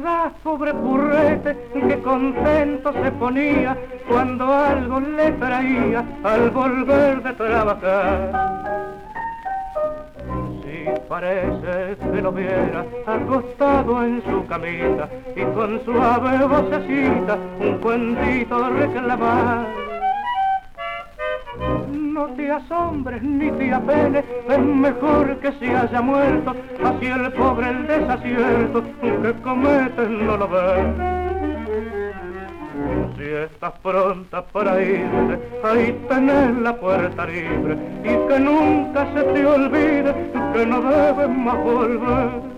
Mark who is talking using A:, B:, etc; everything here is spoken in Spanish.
A: recordás, pobre purrete, que contento se ponía cuando algo le traía al volver de trabajar. Si parece que lo viera acostado en su camita y con suave vocecita un cuentito reclamar. No te asombres ni te apenes, es mejor que se haya muerto, así el pobre el desacierto que comete no lo ve. Si estás pronta para irte, ahí tenés la puerta libre, y que nunca se te olvide que no debes más volver.